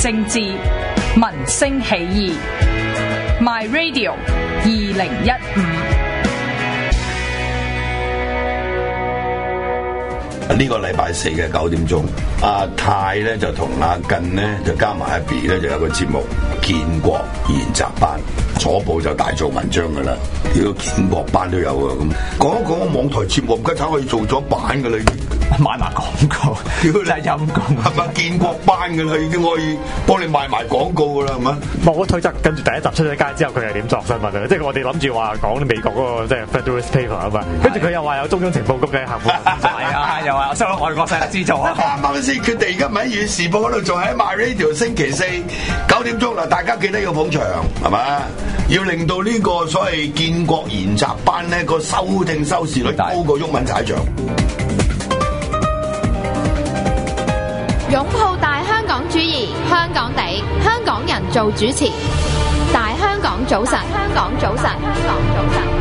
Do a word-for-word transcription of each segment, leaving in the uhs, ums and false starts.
政治，民聲起義。My Radio 二零一五。 呢個禮拜四嘅九點鐘，阿泰咧就同阿近咧就加埋阿 B 咧就有個節目《建國研習班》，左報就大做文章噶啦。呢個建國班都有啊，咁講一講個網台節目，而家可以做咗版噶啦，已經賣埋廣告，屌真係陰公， 係咪建國班噶啦？已經可以幫你賣埋廣告噶啦，係咪？ 冇推測，跟住第一集出咗街之後，佢係點作新聞啊？即係我哋諗住話講美國嗰個即係 Federalist Paper 啊嘛，跟住佢又話有中央情報局嘅客戶，係啊，又話收外國勢力資助啊！ 啱啱先決定，而家咪喺《粵時報》嗰度做，喺 My Radio 星期四九點鐘啦，大家記得要捧場，係嘛？要令到呢個所謂建國研習班咧個收聽收視率高過毓民踩場。 擁抱大香港主義，香港地，香港人做主持。大香港早晨，香港早晨，香港早晨。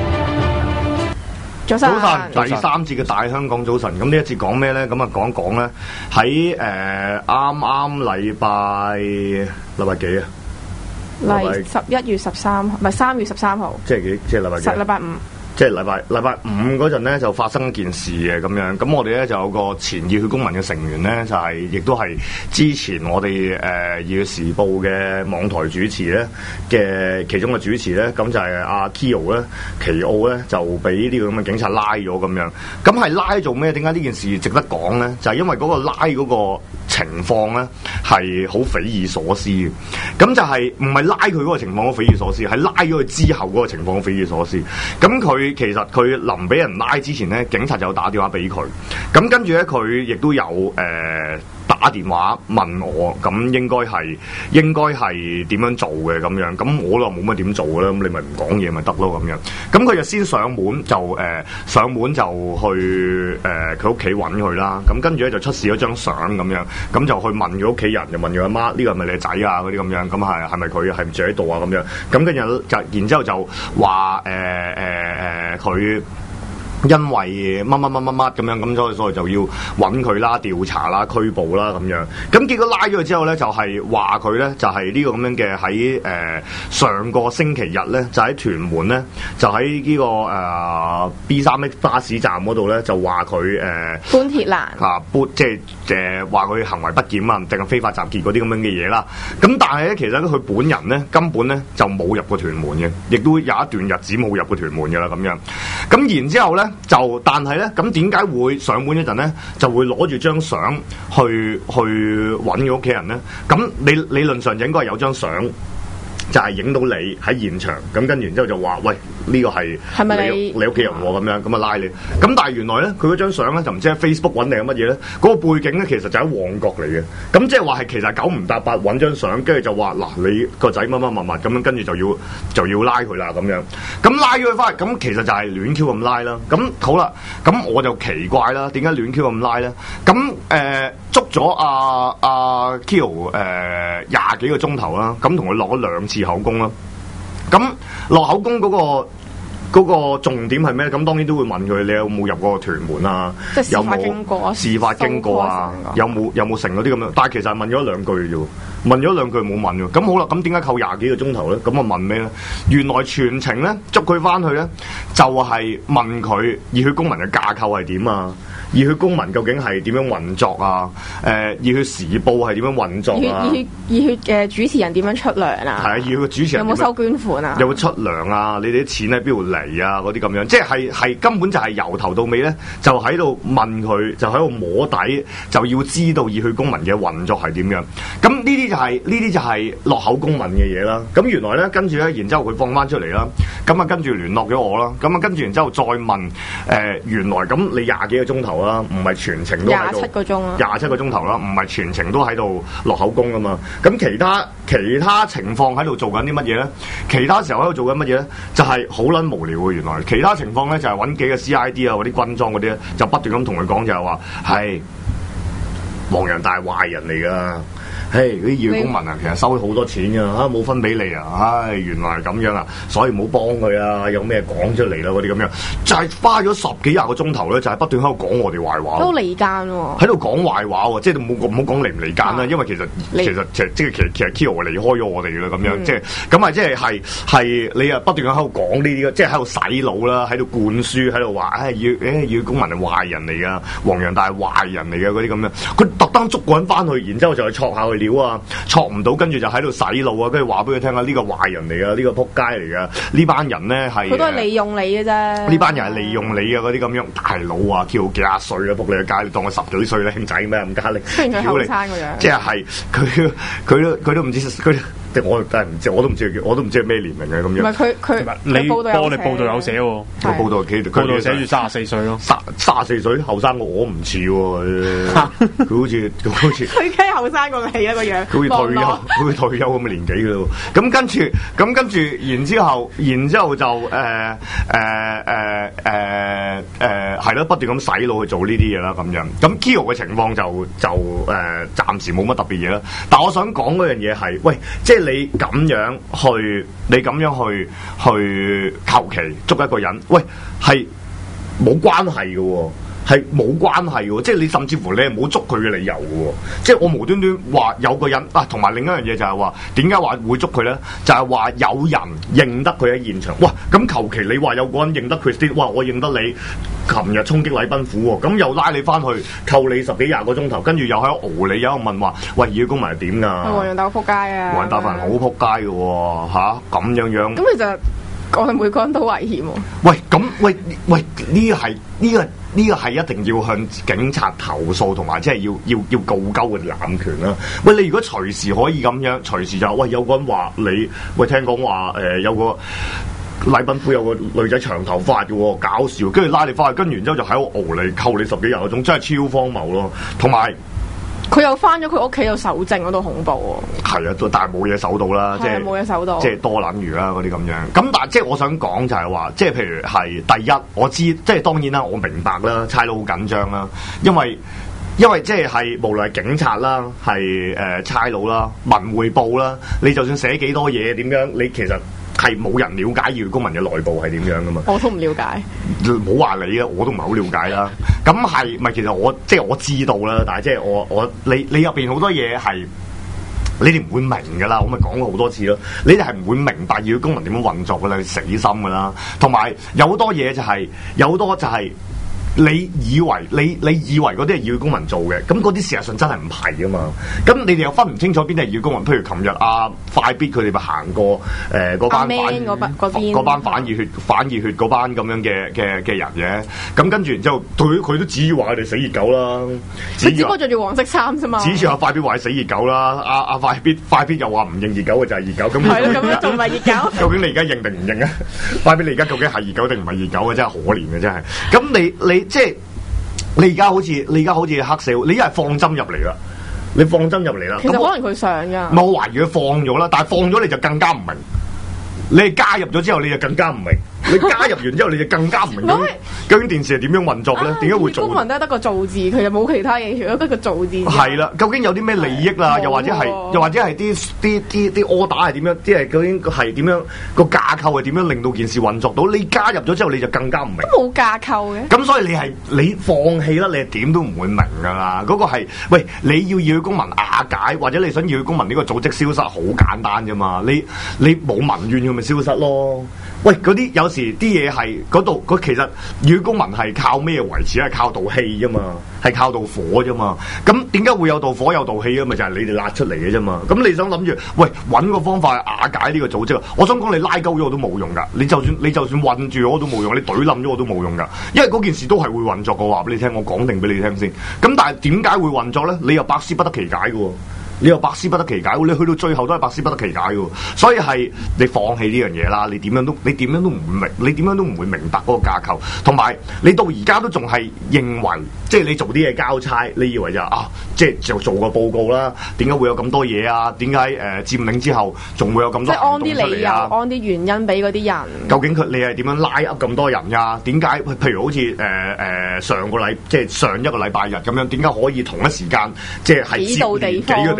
早晨，早晨，第三節嘅大香港早晨，咁呢一節講咩咧？咁啊講講咧喺誒啱啱禮拜禮拜幾啊？ 嚟十一月十三號，唔係三月十三號。 即係幾？即係禮拜幾？ 禮拜五。 即係禮拜禮拜五嗰陣咧，就發生一件事嘅咁樣。咁我哋咧就有個前熱血公民嘅成員咧，就係、是、亦都係之前我哋誒《熱血時報》嘅網台主持咧嘅其中嘅主持咧，咁就係阿 Kio 咧，奇奧咧就俾呢個咁嘅警察拉咗咁樣。咁係拉做咩？點解呢件事值得講咧？就係、是、因為嗰個拉嗰個情況咧係好匪夷所思嘅。咁就係唔係拉佢嗰個情況好匪夷所思，係拉咗佢之後嗰個情況好匪夷所思。咁佢其實佢臨俾人拉之前咧，警察就打電話俾佢。咁跟住咧，佢亦都有誒、呃、打電話問我，咁應該係應該係點樣做嘅咁樣。咁我就冇乜點做嘅啦。咁你咪唔講嘢咪得咯咁樣。咁佢就先上門就誒、呃、上門就去誒佢屋企揾佢啦。咁跟住咧就出示咗張相咁樣，咁就去問佢屋企人，就問佢阿媽呢個係咪你仔啊嗰啲咁樣。咁係係咪佢係唔住喺度啊咁樣。咁跟住就然之後就話誒誒誒。誒佢因為乜乜乜乜乜咁樣，咁所以所以就要揾佢啦、調查啦、拘捕啦咁樣。咁結果拉咗佢之後咧，就係話佢咧就係、是、呢個咁樣嘅喺誒上個星期日咧，就喺屯門咧，就喺呢、這個誒、呃、B 三 X 巴士站嗰度咧，就話佢誒搬鐵欄啊，搬即係誒話佢行為不檢啊，定係非法集結嗰啲咁樣嘅嘢啦。咁但係咧，其實咧佢本人咧根本咧就冇入過屯門嘅，亦都有一段日子冇入過屯門嘅啦咁樣。咁然之後咧。就但係咧，咁點解會上門一陣咧，就會攞住張相去去揾佢屋企人咧？咁理理論上應該係有張相，就係影到你喺現場。咁跟住然之後就話：喂，呢、這個係係咪你你屋企人喎？咁樣咁啊拉你。咁但係原來咧，佢嗰張相咧就唔知喺 Facebook 揾定係乜嘢咧？嗰、那個背景咧其實就喺旺角嚟嘅。咁即係話係其實九唔搭八揾張相，跟住就話嗱你個仔乜乜乜乜咁樣，跟住就要就要拉佢啦咁樣。咁拉咗佢翻嚟，咁其實就係亂 Q 咁拉啦。咁好啦，咁我就奇怪啦，點解亂 Q 咁拉咧？咁誒、呃、捉咗阿阿 Kio 誒廿幾個鐘頭啦，咁同佢落咗兩次口供啦。咁落口供嗰、那個。嗰個重點係咩？咁當然都會問佢，你有冇入過屯門啊？ 即係事發經過， 事發經過啊？有冇有冇成嗰啲咁樣？但係其實係問咗兩句啫喎，問咗兩句冇問喎。咁好啦，咁點解扣廿幾個鐘頭咧？咁啊問咩咧？原來全程咧捉佢翻去咧，就係、是、問佢熱血公民嘅架構係點啊？熱血公民究竟係點樣運作啊？誒、呃，熱血時報係點樣運作啊？ 熱血熱血嘅主持人點樣出糧啊？ 係啊，熱血主持人有冇收捐款啊？ 有冇出糧啊？你哋啲錢喺邊度嚟啊？嗰啲咁樣，即係係根本就係由頭到尾咧，就喺度問佢，就喺度摸底，就要知道熱血公民嘅運作係點樣。咁呢啲就係呢啲就係落口公問嘅嘢啦。咁原來咧，跟住咧，然之後佢放翻出嚟啦。咁啊，跟住聯絡咗我啦。咁啊，跟住然之後再問誒、呃，原來咁你廿幾個鐘頭啦，唔係全程都喺度廿七個鐘啊，廿七個鐘頭啦，唔係全程都喺度落口供噶嘛。咁其他其他情況喺度做緊啲乜嘢咧？其他時候喺度做緊乜嘢咧？就係好撚無聊嘅。原來其他情況咧就係、是、揾幾個 C I D 啊，嗰啲軍裝嗰啲咧，就不斷咁同佢講就係話係黃洋達係壞人嚟噶。 嘿嗰啲義勇公民啊，其實收咗好多錢㗎，嚇冇分俾你啊，唉原來係咁樣啊，所以唔好幫佢啊，有咩講出嚟啦嗰啲咁樣，就係、是、花咗十幾廿個鐘頭咧，就係、是、不斷喺度講我哋壞話， 都離間喎， 喺度講壞話喎，即係冇唔好講離唔離間啦，因為其實其實其實即係其實其實 Kyo 離開咗我哋啦咁樣，嗯、即係咁啊，即係係係你啊不斷喺度講呢啲，即係喺度洗腦啦，喺度灌輸，喺度話唉要誒義勇公民係壞人嚟噶，黃洋達係壞人嚟嘅嗰啲咁樣，佢特登捉個人翻去，然之後就去戳下佢料啊，戳唔到，跟住就喺度洗腦啊，跟住話俾佢聽啊，呢個壞人嚟噶，呢個撲街嚟噶，呢班人咧係佢都係利用你嘅啫，呢班人係利用你啊嗰啲咁樣，大佬啊叫幾廿歲啊，撲你個街，你當佢十幾歲咧，兄仔咩咁加力， 雖然佢後生個樣， 即係係佢佢都佢都唔知佢。我真係唔知，我都唔知我都唔知係咩年齡嘅咁樣。 唔係佢佢你報道你報道有寫喎， 個報道佢報道寫住三十四歲咯， 三三十四歲後生我唔似喎，佢好似佢好似佢梗係後生過你啊個樣， 佢好似退休，佢好似退休咁嘅年紀嘅咯。咁跟住咁跟住，然之後然之後就誒誒誒誒誒係咯，不斷咁洗腦去做呢啲嘢啦咁樣。咁 Kyo 嘅情況就就誒、呃、暫時冇乜特別嘢啦。但我想講嗰樣嘢係，喂，即係。你咁樣去，你咁樣去去求其捉一個人，喂，係冇關係嘅喎，係冇關係嘅喎，即係你甚至乎你係冇捉佢嘅理由嘅喎，即係我無端端話有個人啊，同埋另一樣嘢就係話點解話會捉佢咧？就係、是、話有人認得佢喺現場，哇！咁求其你話有個人認得 Christine， 哇！我認得你。琴日衝擊禮賓府喎，咁又拉你翻去扣你十幾廿個鐘頭，跟住又喺度熬你，有度問話，喂，義勇公民係點㗎？ 黃洋達好撲街啊！ 黃洋達份好撲街嘅喎，嚇咁樣樣。 咁其實我哋每個人都危險喎。 喂，咁喂喂，呢個係呢個呢個係一定要向警察投訴，同埋即係要要要告鳩佢哋濫權啦。喂，你如果隨時可以咁樣，隨時就喂有個人話你，喂聽講話誒有個。禮賓府有個女仔長頭髮嘅喎，搞笑，跟住拉你翻去，跟住然之後就喺度熬你，扣你十幾廿個鐘，真係超荒謬咯。同埋佢又翻咗佢屋企度搜證嗰度恐怖喎。係啊，但係冇嘢搜到啦，即係冇嘢搜到，即係多撚餘啦嗰啲咁樣。咁但係即係我想講就係話，即係譬如係第一，我知即係當然啦，我明白啦，差佬好緊張啦，因為因為即係係無論係警察啦，係誒差佬啦，文匯報啦，你就算寫幾多嘢點樣，你其實。係冇人了解義勇公民嘅內部係點樣噶嘛？我都唔了解。唔好話你啊，我都唔係好了解啦。咁係咪其實我即係我知道啦，但係即係我我你你入邊好多嘢係你哋唔會明噶啦。我咪講過好多次咯。你哋係唔會明白義勇公民點樣運作噶啦，你死心噶啦。同埋有好多嘢就係、是、有好多就係、是。你以為你你以為嗰啲係義勇公民做嘅，咁嗰啲事實上真係唔係噶嘛？咁你哋又分唔清楚邊啲係義勇公民？譬如琴日阿快必佢哋咪行過誒嗰、呃、班反嗰班反熱血反熱血嗰班咁樣嘅嘅嘅人嘅，咁跟住然之後佢佢都指住話佢哋死熱狗啦， 佢只不過着住黃色衫啫嘛， 指住阿快必話係死熱狗啦，阿阿快必快必又話唔認熱狗嘅就係熱狗，咁係咯，咁樣仲唔係熱狗？ 究竟你而家認定唔認啊？快必你而家究竟係熱狗定唔係熱狗啊？真係可憐嘅真係，咁你你。即係你而家好似你而家好似黑社會，你一係放針入嚟啦，你放針入嚟啦。 其實可能佢想㗎。 我懷疑佢放咗啦，但係放咗你就更加唔明。你係加入咗之後，你就更加唔明。你加入完之後，你就更加唔明究竟電視係點樣運作咧？點解會做？ 公民都係得個造字，佢又冇其他嘢，除咗得個造字。 係啦，究竟有啲咩利益啦？又或者係，又或者係啲啲啲啲 order 係點樣？即係究竟係點樣個架構係點樣令到件事運作到？你加入咗之後，你就更加唔明。 都冇架構嘅。咁所以你係你放棄啦，你係點都唔會明㗎啦。嗰個係喂，你要義勇公民瓦解，或者你想義勇公民呢個組織消失，好簡單啫嘛。你你冇民怨，佢咪消失咯。喂，嗰啲有時啲嘢係嗰度，佢其實義勇公民係靠咩維持？係靠道氣啫嘛，係靠道火啫嘛。咁點解會有道火有道氣啊？咪就係、是、你哋拉出嚟嘅啫嘛。咁你想諗住，喂，揾個方法去瓦解呢個組織啊？我想講你拉鳩咗我都冇用噶，你就算你就算韞住我都冇用，你懟冧咗我都冇用噶。因為嗰件事都係會運作，我話俾你聽，我講定俾你聽先。咁但係點解會運作咧？你又百思不得其解嘅喎。你又百思不得其解，你去到最後都係百思不得其解嘅，所以係你放棄呢樣嘢啦。你點樣都你點樣都唔明，你點樣都唔會明白嗰個架構。同埋你到而家都仲係認為，即係你做啲嘢交差，你以為就啊，即係就做個報告啦。點解會有咁多嘢啊？點解誒佔領之後仲會有咁多行動出嚟啊？即係安啲理由，安啲原因俾嗰啲人。究竟佢你係點樣拉噏咁多人㗎？點解譬如好似誒誒上個禮即係上一個禮拜日咁樣？點解可以同一時間即係喺幾個地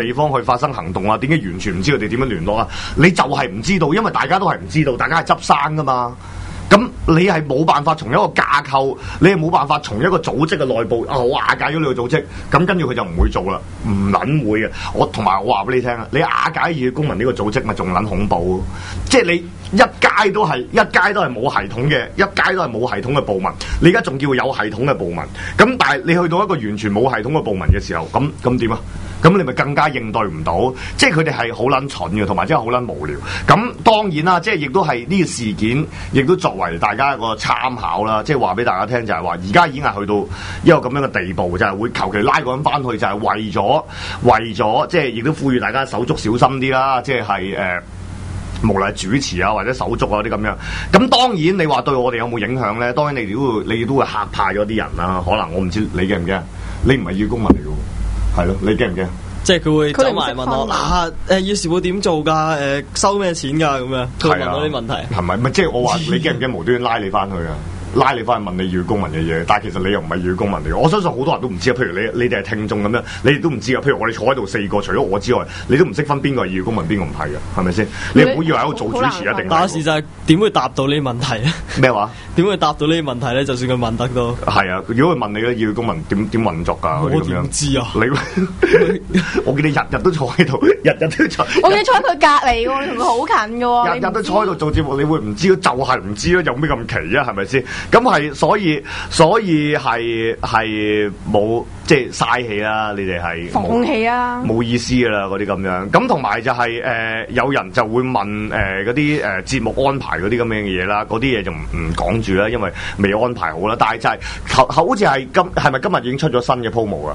地方去發生行動啊？點解完全唔知佢哋點樣聯絡啊？你就係唔知道，因為大家都係唔知道，大家係執生噶嘛。咁你係冇辦法從一個架構，你係冇辦法從一個組織嘅內部啊瓦解咗你個組織，咁跟住佢就唔會做啦，唔撚會嘅。我同埋我話俾你聽啊，你瓦解熱血公民呢個組織咪仲撚恐怖，即係你一街都係一街都係冇系統嘅，一街都係冇系統嘅暴民，你而家仲叫有系統嘅暴民，咁但係你去到一個完全冇系統嘅暴民嘅時候，咁咁點啊？咁你咪更加應對唔到，即係佢哋係好撚蠢嘅，同埋真係好撚無聊。咁當然啦，即係亦都係呢個事件，亦都作為大家一個參考啦。即係話俾大家聽，就係話而家已經係去到一個咁樣嘅地步，就係、是、會求其拉個人翻去，就係、是、為咗為咗，即係亦都呼籲大家手足小心啲啦。即係係誒，無論係主持啊或者手足啊啲咁樣。咁當然你話對我哋有冇影響咧？當然你哋都會你都會嚇怕咗啲人啦。可能我唔知你驚唔驚？你唔係要公民嚟嘅。係咯，你驚唔驚？ 即係佢會走埋問我啊，誒，要時會點做噶？誒、呃，收咩錢噶？咁樣佢會問我啲問題。係咪？咪即係我話你驚唔驚無端端拉你翻去啊？拉你翻去問你要公民嘅嘢，但係其實你又唔係要公民嚟嘅。我相信好多人都唔知啊。譬如你你哋係聽眾咁樣，你哋都唔知啊。譬如我哋坐喺度四個，除咗我之外，你都唔識分邊個係要公民，邊個唔係嘅，係咪先？你唔好以為喺度做主持一定。但係事實係點會答到呢啲問題咧？咩話？點會答到呢啲問題咧？就算佢問得都係啊！如果佢問你咧，要公民點點運作㗎？我點知啊？你我見你日日都坐喺度，日日都坐。我見你坐喺佢隔離喎，你同佢好近嘅喎。日日都坐喺度做節目，你會唔知？就係唔知咯，有咩咁奇啊？係咪先？咁係，所以所以係係冇即係嘥氣啦！你哋係放棄啊，冇意思噶啦嗰啲咁樣。咁同埋就係、是、誒、呃、有人就會問誒嗰啲誒節目安排嗰啲咁樣嘅嘢啦，嗰啲嘢就唔唔講住啦，因為未安排好啦。但係就係、是、好似係今係咪今日已經出咗新嘅 promo 啊？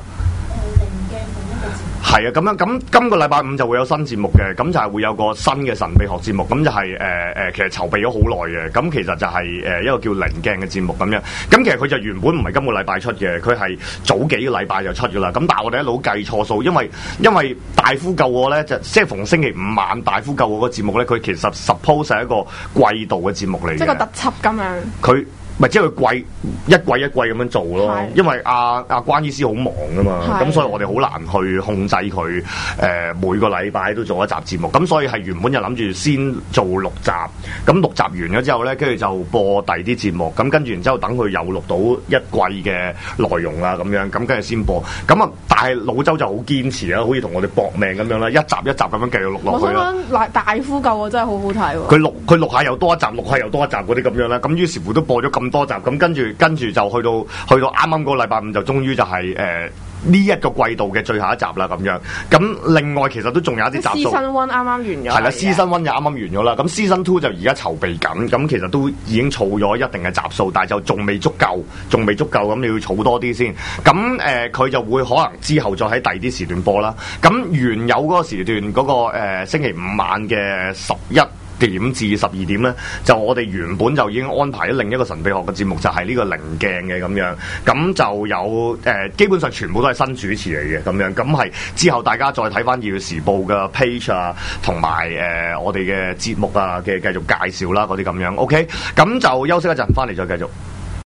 係啊，咁樣咁今個禮拜五就會有新節目嘅，咁就係會有個新嘅神秘學節目，咁就係誒誒，其實籌備咗好耐嘅，咁其實就係、是、誒、呃、一個叫棱鏡嘅節目咁樣，咁其實佢就原本唔係今個禮拜出嘅，佢係早幾個禮拜就出噶啦，咁但係我哋一路計錯數，因為因為大夫救我咧，就即係逢星期五晚大夫救我個節目咧，佢其實 suppose 係一個季度嘅節目嚟嘅，即係個特輯咁樣，佢。咪即係佢季一季一季咁樣做咯，因為阿阿關醫師好忙噶嘛，咁所以我哋好難去控制佢誒、呃、每個禮拜都做一集節目，咁所以係原本就諗住先做六集，咁六集完咗之後咧，跟住就播第二啲節目，咁跟住然之後等佢又錄到一季嘅內容啊咁樣，咁跟住先播，咁啊但係老周就好堅持啊，好似同我哋搏命咁樣啦，一集一集咁樣繼續錄落去啦。我想大夫救我真係好好睇喎！佢錄佢錄下又多一集，錄下又多一集嗰啲咁樣啦，咁於是乎都播咗咁多集，咁跟住跟住就去到去到啱啱嗰個禮拜五就終於就係誒呢一個季度嘅最後一集啦咁樣。咁另外其實都仲有一啲集數。Season One 啱啱完咗。係啦，Season One 就啱啱完咗啦。咁 Season Two 就而家籌備緊，咁其實都已經儲咗一定嘅集數，但係就仲未足夠，仲未足夠，咁你要儲多啲先。咁誒佢就會可能之後再喺第二啲時段播啦。咁原有嗰個時段嗰、嗰個、呃、星期五晚嘅十一點至十二點咧，就我哋原本就已經安排咗另一個神秘學嘅節目，就係、是、呢個棱鏡嘅咁樣，咁就有誒、呃、基本上全部都係新主持嚟嘅咁樣，咁係之後大家再睇翻《熱血時報》嘅 page 啊，同埋誒我哋嘅節目啊嘅繼續介紹啦嗰啲咁樣 ，OK，咁就休息一陣，翻嚟再繼續。